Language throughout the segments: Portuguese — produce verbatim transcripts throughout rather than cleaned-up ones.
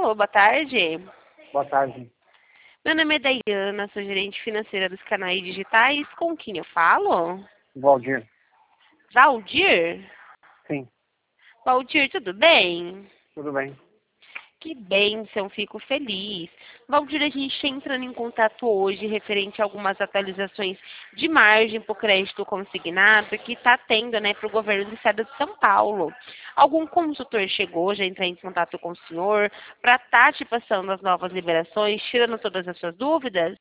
Alô, boa tarde. Boa tarde. Meu nome é Dayana, sou gerente financeira dos canais digitais. Com quem eu falo? Valdir. Valdir? Sim, Valdir, tudo bem? tudo bem. Que bênção, fico feliz. Valdir, a gente está entrando em contato hoje referente a algumas atualizações de margem para o crédito consignado que está tendo, né, para o governo do estado de São Paulo. Algum consultor chegou já a entrar em contato com o senhor para estar te passando as novas liberações, tirando todas as suas dúvidas?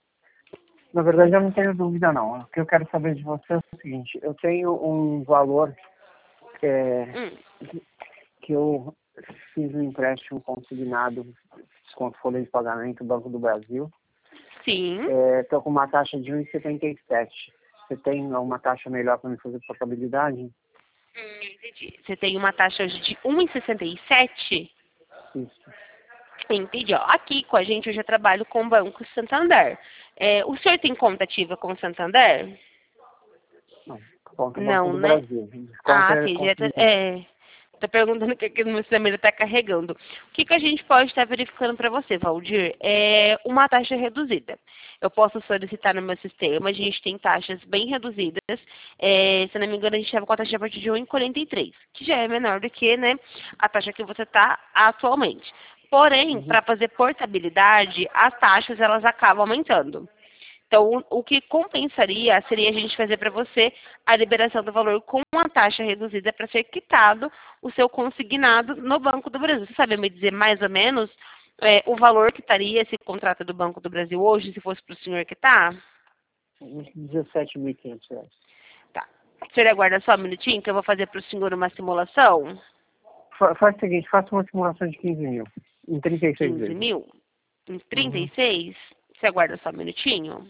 Na verdade, eu não tenho dúvida, não. O que eu quero saber de você é o seguinte. Eu tenho um valor que, é, Hum, que eu fiz um empréstimo consignado, desconto folha de pagamento do Banco do Brasil. sim. Estou com uma taxa de um vírgula setenta e sete. Você tem uma taxa melhor para me fazer portabilidade? Hum, entendi. Você tem uma taxa hoje de um vírgula sessenta e sete? Isso. Entendi. Ó, aqui com a gente eu já trabalho com o Banco Santander. É, o senhor tem conta ativa com o Santander? Não, conta Banco Não, do né? Brasil. Desconto Ah, é sim, direto, consignado. é. Tô perguntando o que aqui no meu sistema ele está carregando. O que, que a gente pode estar verificando para você, Valdir? É uma taxa reduzida. Eu posso solicitar no meu sistema, a gente tem taxas bem reduzidas. É, se não me engano, a gente estava com a taxa a partir de um vírgula quarenta e três, que já é menor do que, né, a taxa que você está atualmente. Porém, Uhum. para fazer portabilidade, as taxas elas acabam aumentando. Então, o que compensaria seria a gente fazer para você a liberação do valor com uma taxa reduzida para ser quitado o seu consignado no Banco do Brasil. Você sabe me dizer mais ou menos é, o valor que estaria esse contrato do Banco do Brasil hoje, se fosse para o senhor quitar? Uns dezessete mil e quinhentos reais. Tá. O senhor aguarda só um minutinho que eu vou fazer para o senhor uma simulação? Fa- Faz o seguinte, faça uma simulação de quinze mil. Em trinta e seis quinze vezes. mil? Em trinta e Uhum. seis? Você aguarda só um minutinho?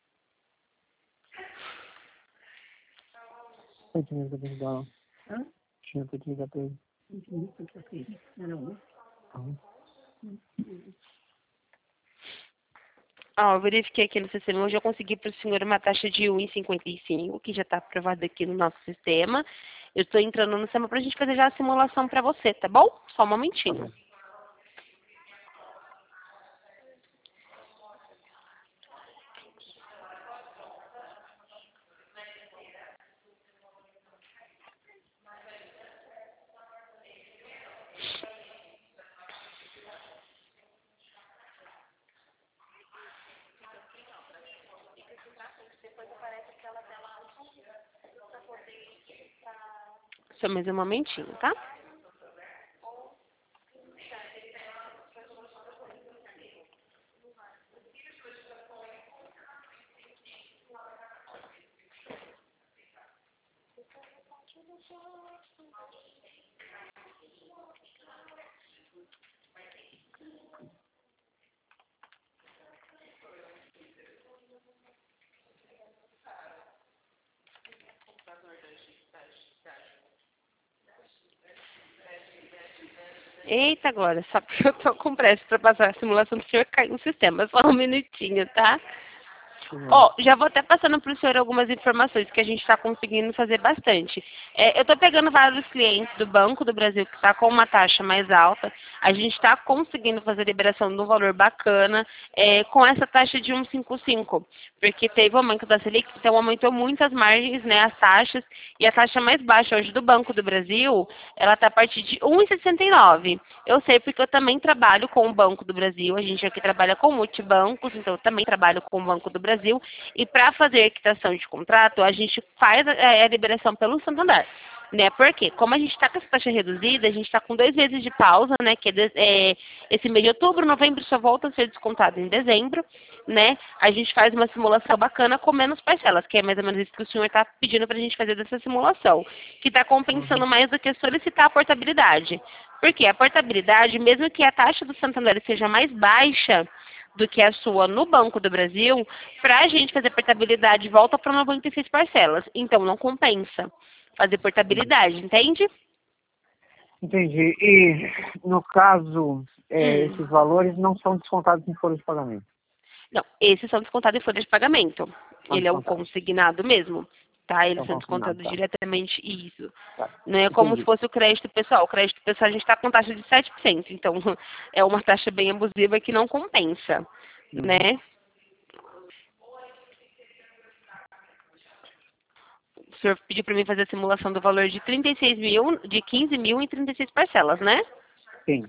Eu tinha que ligar. Tinha que ligar pra ele. Uhum. Ó, eu verifiquei aqui no sistema, hoje eu consegui para o senhor uma taxa de um vírgula cinquenta e cinco, que já está aprovada aqui no nosso sistema. Eu estou entrando no sistema para a gente fazer já a simulação para você, tá bom? Só um Tá momentinho. bom. Só mais um momentinho, tá? Eita, agora, só porque eu tô com pressa para passar a simulação do senhor cair no sistema. Só um minutinho, tá? Tudo bem. Ó, já vou até passando para o senhor algumas informações que a gente está conseguindo fazer bastante. É, eu estou pegando vários clientes do Banco do Brasil que está com uma taxa mais alta. A gente está conseguindo fazer liberação de um valor bacana é, com essa taxa de um vírgula cinquenta e cinco, porque teve o aumento da Selic, então aumentou muito as margens, né, as taxas, e a taxa mais baixa hoje do Banco do Brasil, ela está a partir de um vírgula sessenta e nove. Eu sei porque eu também trabalho com o Banco do Brasil, a gente aqui trabalha com multibancos, então eu também trabalho com o Banco do Brasil, e para fazer a quitação de contrato, a gente faz a, a liberação pelo Santander. Né? Porque, como a gente está com essa taxa reduzida, a gente está com dois meses de pausa, né? Que é, de, é esse mês de outubro, novembro só volta a ser descontado em dezembro, né? A gente faz uma simulação bacana com menos parcelas, que é mais ou menos isso que o senhor está pedindo para a gente fazer dessa simulação, que está compensando Uhum. mais do que solicitar a portabilidade. Porque a portabilidade, mesmo que a taxa do Santander seja mais baixa do que a sua no Banco do Brasil, para a gente fazer portabilidade volta para noventa e seis parcelas. Então não compensa fazer Entendi. portabilidade, entende? Entendi. E, no caso, é, Hum. esses valores não são descontados em folha de pagamento. Não, esses são descontados em folha de pagamento. São Ele é um descontados. consignado mesmo. tá? Eles Então, são consignado, descontados tá. diretamente, isso. Tá. Não é como se Entendi. fosse o crédito pessoal. O crédito pessoal a gente está com taxa de sete por cento, então é uma taxa bem abusiva que não compensa, Uhum. né? O senhor pediu para mim fazer a simulação do valor de trinta e seis mil, de quinze mil em trinta e seis parcelas, né? Sim.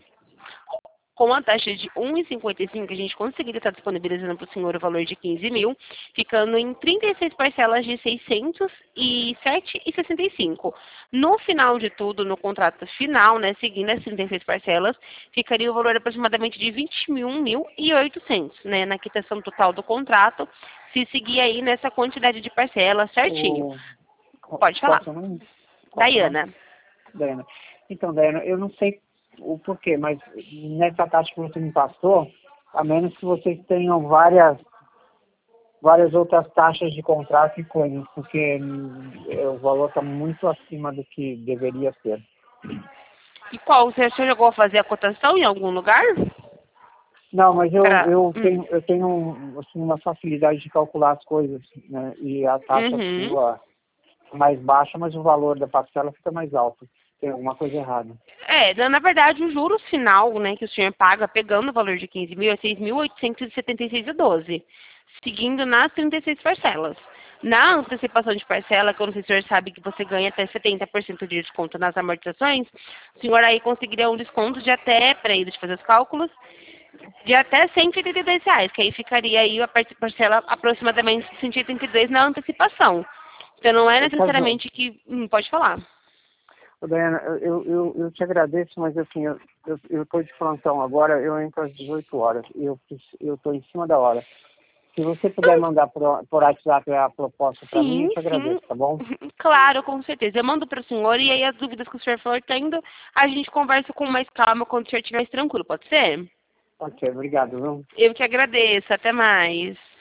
Com a taxa de um vírgula cinquenta e cinco, a gente conseguiria estar disponibilizando para o senhor o valor de quinze mil, ficando em trinta e seis parcelas de seiscentos e sete reais e sessenta e cinco centavos. No final de tudo, no contrato final, né, seguindo as trinta e seis parcelas, ficaria o valor aproximadamente de vinte e um mil e oitocentos, né, na quitação total do contrato, se seguir aí nessa quantidade de parcelas certinho. O... Qual Pode qual falar. é o seu nome? Qual é o seu nome? Daiana. Daiana. Então, Daiana, eu não sei o porquê, mas nessa taxa que você me passou, a menos que vocês tenham várias, várias outras taxas de contrato e coisas, porque hum, é, o valor está muito acima do que deveria ser. E qual? Você já chegou a fazer a cotação em algum lugar? Não, mas eu, Pra... eu Hum. tenho, eu tenho um, assim, uma facilidade de calcular as coisas, né? E a taxa Uhum. sua é mais baixa, mas o valor da parcela fica mais alto. Tem alguma coisa errada. É, na na verdade, o juros final, né, que o senhor paga, pegando o valor de quinze mil, é seis mil oitocentos e setenta e seis reais e doze centavos, seguindo nas trinta e seis parcelas. Na antecipação de parcela, que eu não sei se o senhor sabe que você ganha até setenta por cento de desconto nas amortizações, o senhor aí conseguiria um desconto de até, para ele fazer os cálculos, de até cento e oitenta e dois reais, que aí ficaria aí a par- parcela aproximadamente cento e oitenta e dois na antecipação. Então não é Eu posso, necessariamente que... Hum, pode falar. Ô, Daiana, eu, eu, eu te agradeço, mas assim, eu eu eu estou de plantão agora, eu entro às dezoito horas, e eu eu estou em cima da hora. Se você puder mandar por, por WhatsApp a proposta para mim, eu Sim, te sim. agradeço, tá bom? Claro, com certeza. Eu mando para o senhor e aí as dúvidas que o senhor for tendo, a gente conversa com mais calma quando o senhor estiver mais tranquilo, pode ser? Ok, obrigado, viu? Eu que agradeço. Até mais.